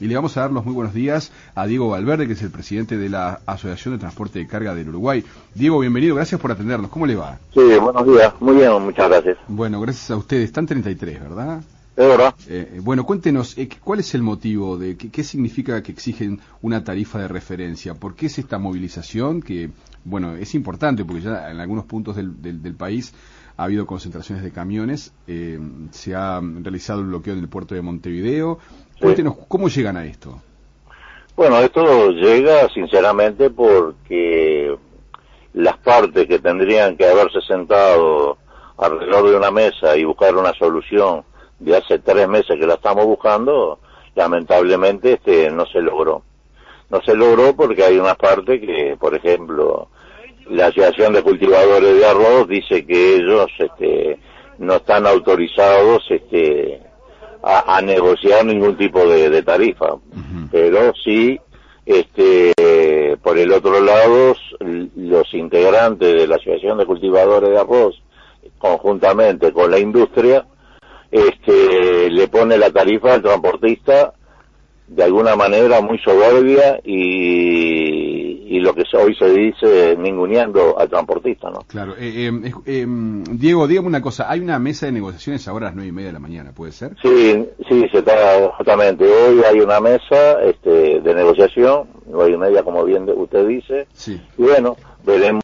Y le vamos a dar los muy buenos días a Diego Valverde, que es el presidente de la Asociación de Transporte de Carga del Uruguay. Diego, bienvenido, gracias por atendernos. ¿Cómo le va? Sí, buenos días. Muy bien, muchas gracias. Bueno, gracias a ustedes. Están 33, ¿verdad? Es verdad. Bueno, cuéntenos, ¿cuál es el motivo de qué significa que exigen una tarifa de referencia? ¿Por qué es esta movilización que, bueno, es importante porque ya en algunos puntos del país ha habido concentraciones de camiones, se ha realizado el bloqueo en el puerto de Montevideo? Sí. Cuéntenos, ¿cómo llegan a esto? Bueno, esto llega sinceramente porque las partes que tendrían que haberse sentado alrededor de una mesa y buscar una solución de hace 3 meses que la estamos buscando, lamentablemente no se logró. No se logró porque hay una parte que, por ejemplo, la Asociación de Cultivadores de Arroz dice que ellos no están autorizados a negociar ningún tipo de tarifa. Uh-huh. Pero sí, por el otro lado, los integrantes de la Asociación de Cultivadores de Arroz, conjuntamente con la industria, le pone la tarifa al transportista de alguna manera muy soberbia y lo que hoy se dice ninguneando al transportista, ¿no? Claro. Diego, dígame una cosa, hay una mesa de negociaciones ahora a las 9:30 de la mañana, ¿puede ser? Sí, se está justamente, hoy hay una mesa de negociación, 9:30 como bien usted dice, sí. Y bueno, veremos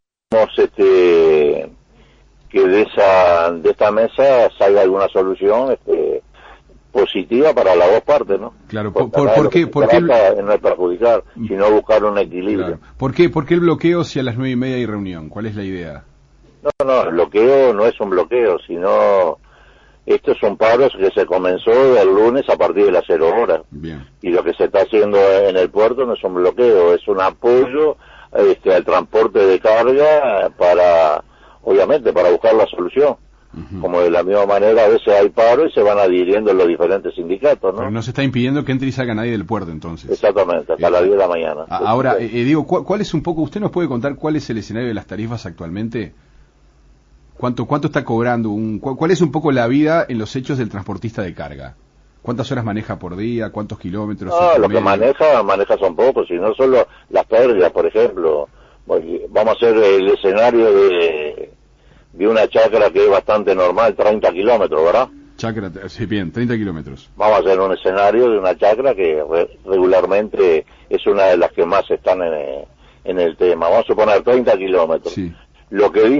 que de esta mesa salga alguna solución positiva para las dos partes, ¿no? Claro, ¿por qué? No es perjudicar, sino buscar un equilibrio. Claro. ¿Por qué el bloqueo si a las 9:30 hay reunión? ¿Cuál es la idea? No, el bloqueo no es un bloqueo, sino estos son paros que se comenzó el lunes a partir de las 0 horas. Bien. Y lo que se está haciendo en el puerto no es un bloqueo, es un apoyo al transporte de carga obviamente para buscar la solución. Uh-huh. Como de la misma manera a veces hay paro y se van adhiriendo los diferentes sindicatos, ¿no? Pero no se está impidiendo que entre y salga nadie del puerto, entonces. Exactamente, hasta las 10 de la mañana. Ahora, digo, ¿cuál es un poco, usted nos puede contar cuál es el escenario de las tarifas actualmente? ¿Cuánto está cobrando? ¿Cuál es un poco la vida en los hechos del transportista de carga? ¿Cuántas horas maneja por día? ¿Cuántos kilómetros? No, lo que maneja son pocos, sino solo las pérdidas, por ejemplo. Vamos a hacer el escenario de una chacra que es bastante normal, 30 kilómetros, ¿verdad? Chacra, sí, bien, 30 kilómetros. Vamos a hacer un escenario de una chacra que regularmente es una de las que más están en el tema. Vamos a suponer 30 kilómetros. Sí. Lo que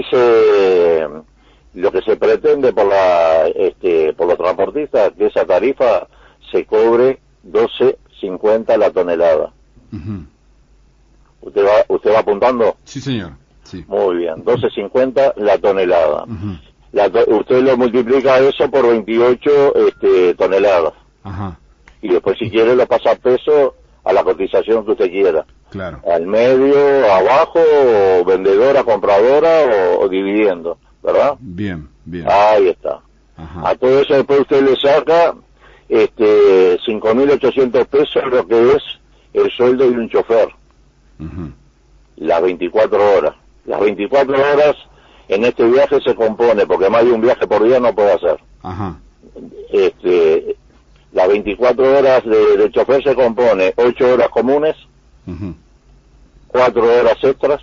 se pretende por los transportistas, que esa tarifa se cobre 12.50 la tonelada. Uh-huh. ¿Usted va apuntando? Sí, señor. Sí. Muy bien, 12.50 la tonelada. Uh-huh. Usted lo multiplica eso por 28 toneladas. Ajá. Y después si quiere lo pasa a peso a la cotización que usted quiera. Claro. Al medio, abajo, o vendedora, compradora o dividiendo, ¿verdad? Bien. Ahí está. Ajá. A todo eso después usted le saca 5.800 pesos, lo que es el sueldo de un chofer. Uh-huh. Las 24 horas. Las 24 horas en este viaje se compone, porque más de un viaje por día no puede hacer. Ajá. Las 24 horas de chofer se compone 8 horas comunes, uh-huh, 4 horas extras,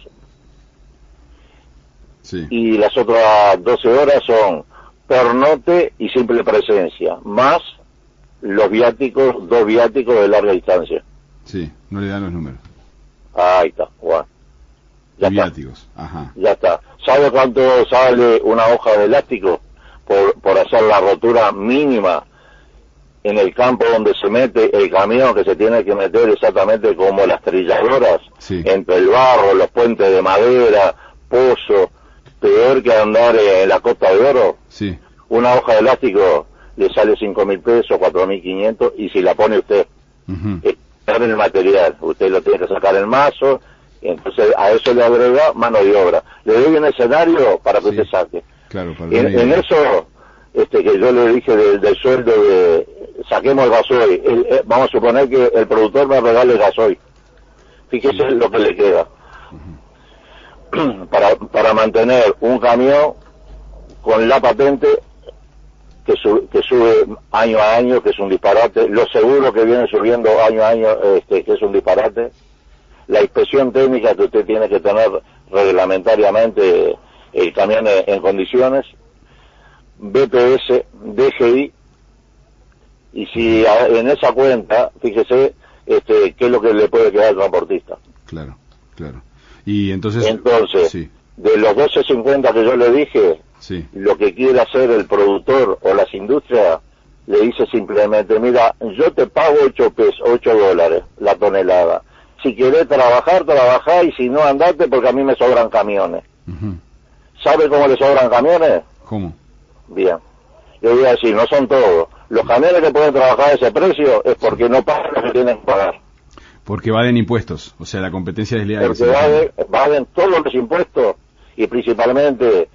sí, y las otras 12 horas son pernote y simple presencia, más los viáticos, 2 viáticos de larga distancia. Sí, no le dan los números. Ahí está, bueno. Ya viáticos, está. Ajá. Ya está. ¿Sabe cuánto sale una hoja de elástico por hacer la rotura mínima en el campo donde se mete el camión, que se tiene que meter exactamente como las trilladoras, sí, entre el barro, los puentes de madera, pozo, peor que andar en la Costa de Oro? Sí. Una hoja de elástico le sale 5.000 pesos, 4.500, y si la pone usted, uh-huh, en el material, usted lo tiene que sacar el mazo, entonces a eso le agrega mano de obra. Le doy un escenario para que usted saque. Claro, en eso, que yo le dije del sueldo saquemos el gasoil, vamos a suponer que el productor me regale el gasoil. Fíjese lo que le queda. Uh-huh. Para mantener un camión con la patente que sube año a año, que es un disparate, los seguros que vienen subiendo año a año, que es un disparate, la inspección técnica que usted tiene que tener reglamentariamente el camión en condiciones, BPS, DGI, y si en esa cuenta, fíjese, qué es lo que le puede quedar al transportista. Claro, claro. Y entonces sí. De los 12.50 que yo le dije, sí, lo que quiere hacer el productor o las industrias, le dice simplemente, mira, yo te pago $8 la tonelada. Si querés trabajar, trabajá, y si no, andate, porque a mí me sobran camiones. Uh-huh. ¿Sabe cómo le sobran camiones? ¿Cómo? Bien. Yo voy a decir, no son todos. Los camiones que pueden trabajar a ese precio es porque no pagan lo que tienen que pagar. Porque evaden impuestos, o sea, la competencia desleal. Porque evaden todos los impuestos, y principalmente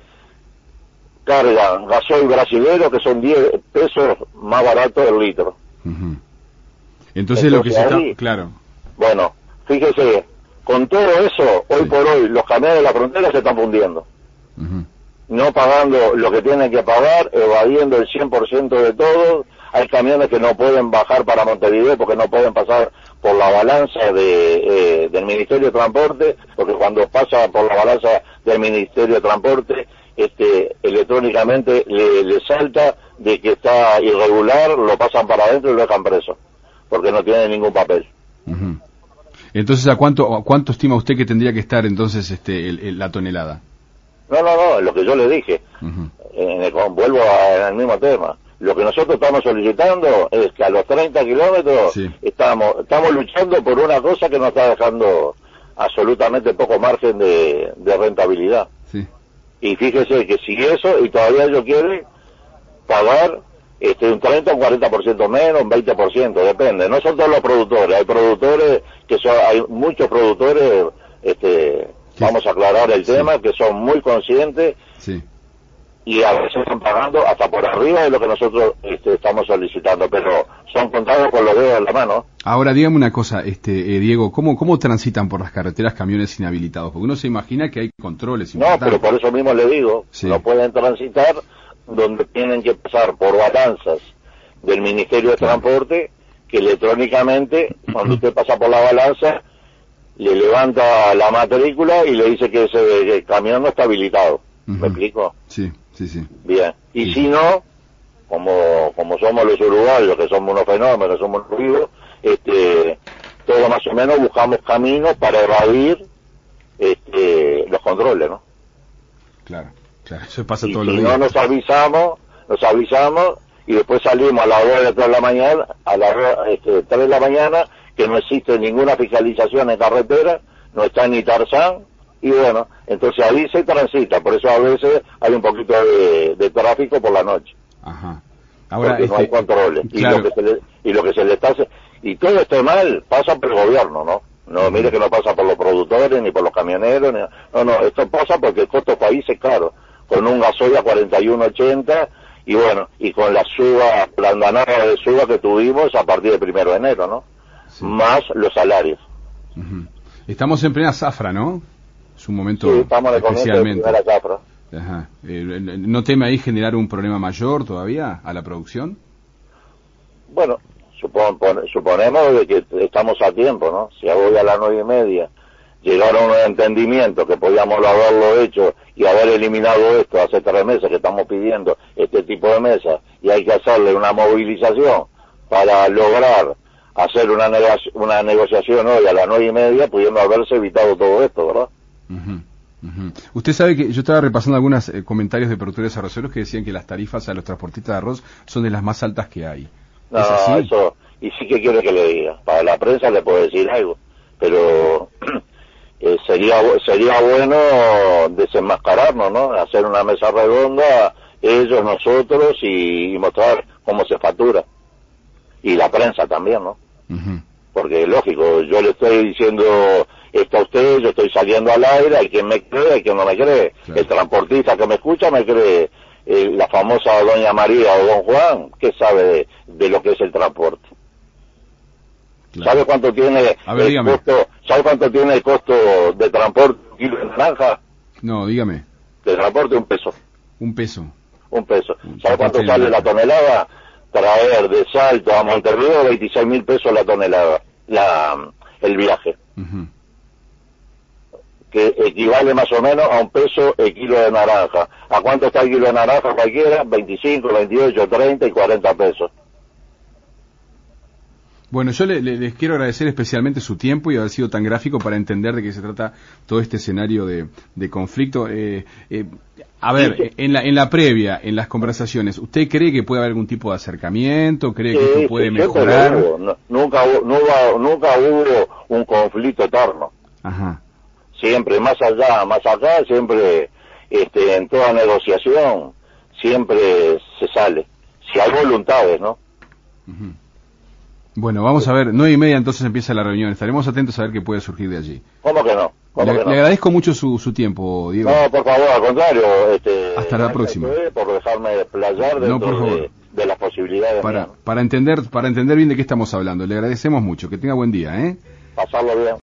cargan gasoil brasilero, que son 10 pesos más barato el litro. Uh-huh. Entonces lo que se está... Claro. Bueno, fíjese, con todo eso, hoy por hoy, los camiones de la frontera se están fundiendo. Uh-huh. No pagando lo que tienen que pagar, evadiendo el 100% de todo. Hay camiones que no pueden bajar para Montevideo porque no pueden pasar por la balanza del Ministerio de Transporte, porque cuando pasa por la balanza del Ministerio de Transporte, electrónicamente le salta de que está irregular, lo pasan para adentro y lo dejan preso, porque no tiene ningún papel. Uh-huh. Entonces, ¿a cuánto estima usted que tendría que estar entonces la tonelada? No, lo que yo le dije. Uh-huh. Vuelvo al mismo tema. Lo que nosotros estamos solicitando es que a los 30 kilómetros sí, estamos luchando por una cosa que nos está dejando absolutamente poco margen de rentabilidad. Sí. Y fíjese que si eso, y todavía ellos quieren pagar un 30 o un 40% menos, un 20%, depende. No son todos los productores, hay productores hay muchos productores, vamos a aclarar el tema, que son muy conscientes. Sí. Y a veces están pagando hasta por arriba de lo que nosotros estamos solicitando, pero son contados con los dedos de la mano. Ahora, dígame una cosa, Diego, ¿cómo transitan por las carreteras camiones inhabilitados? Porque uno se imagina que hay controles. No, pero por eso mismo le digo, sí, no pueden transitar donde tienen que pasar por balanzas del Ministerio de Transporte, que electrónicamente, cuando usted pasa por la balanza, le levanta la matrícula y le dice que ese camión no está habilitado. Uh-huh. ¿Me explico? Sí. Bien. Y si no, como somos los uruguayos, que somos unos fenómenos, somos vivos, todo más o menos buscamos caminos para evadir los controles, ¿no? Claro, eso pasa y todos si los días. No nos avisamos y después salimos a las 2 de la mañana, a las 3 de la mañana, que no existe ninguna fiscalización en carretera, no está ni Tarzán, y bueno, entonces ahí se transita, por eso a veces hay un poquito de tráfico por la noche. Ajá. Ahora, porque no hay controles. Claro. Y lo que se le está y todo este mal pasa por el gobierno, ¿no? No, mire que no pasa por los productores, ni por los camioneros, no, esto pasa porque el costo país es caro, con un gasoil a 41.80, y bueno, y con la andanada de suba que tuvimos a partir del 1 de enero, ¿no? Sí. Más los salarios. Uh-huh. Estamos en plena zafra, ¿no? Es un momento sí, estamos especialmente. De la zafra. Ajá. ¿No teme ahí generar un problema mayor todavía a la producción? Bueno, suponemos de que estamos a tiempo, ¿no? Si hoy a las 9:30 llegaron a un entendimiento que podíamos haberlo hecho y haber eliminado esto hace 3 meses que estamos pidiendo este tipo de mesas, y hay que hacerle una movilización para lograr hacer una negociación hoy a las 9:30, pudiendo haberse evitado todo esto, ¿verdad? Uh-huh. Uh-huh. Usted sabe que yo estaba repasando algunos comentarios de productores arroceros que decían que las tarifas a los transportistas de arroz son de las más altas que hay. No, eso, y sí que quiero que le diga. Para la prensa le puedo decir algo, pero sería bueno desenmascararnos, ¿no? Hacer una mesa redonda, ellos, nosotros, y mostrar cómo se factura. Y la prensa también, ¿no? Uh-huh. Porque lógico, yo le estoy diciendo esto a usted, yo estoy saliendo al aire, hay quien me cree, hay quien no me cree. Claro. El transportista que me escucha me cree. La famosa doña María o don Juan, ¿qué sabe de lo que es el transporte? Claro. ¿Sabe cuánto tiene costo? ¿Sabe cuánto tiene el costo de transporte un kilo de naranja? No, dígame. De transporte, $1. $1. 1 peso. ¿Sabe cuánto sale la tonelada? Traer de Salto a Montevideo 26.000 pesos la tonelada, el viaje. Que equivale más o menos a 1 peso el kilo de naranja. ¿A cuánto está el kilo de naranja cualquiera? 25, 28, 30 y 40 pesos. Bueno, yo les quiero agradecer especialmente su tiempo y haber sido tan gráfico para entender de qué se trata todo este escenario de conflicto. A ver, en la previa, en las conversaciones, ¿usted cree que puede haber algún tipo de acercamiento? ¿Cree que esto puede mejorar? Nunca hubo un conflicto eterno. Ajá. Siempre, más acá, siempre, en toda negociación, siempre se sale. Si hay voluntades, ¿no? Uh-huh. Bueno, vamos a ver, 9:30 entonces empieza la reunión. Estaremos atentos a ver qué puede surgir de allí. ¿Cómo que no? Le agradezco mucho su tiempo, Diego. No, por favor, al contrario. Hasta la próxima. Por dejarme desplayar dentro de las posibilidades. Para entender bien de qué estamos hablando. Le agradecemos mucho. Que tenga buen día, ¿eh? Pasarlo bien.